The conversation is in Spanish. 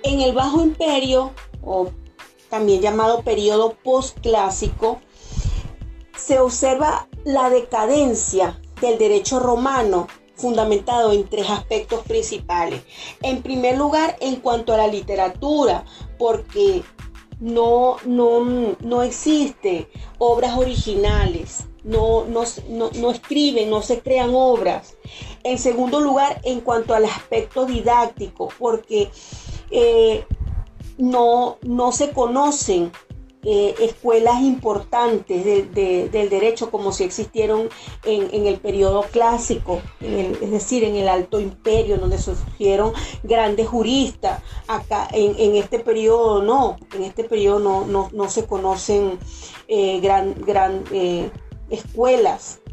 En el Bajo Imperio, o también llamado periodo postclásico, se observa la decadencia del derecho romano, fundamentado en tres aspectos principales. En primer lugar, en cuanto a la literatura, porque no existe obras originales, no escriben, no se crean obras. En segundo lugar, en cuanto al aspecto didáctico, porque no se conocen escuelas importantes del derecho como si existieron en el periodo clásico, es decir, en el Alto Imperio, donde surgieron grandes juristas. Acá en este periodo no se conocen escuelas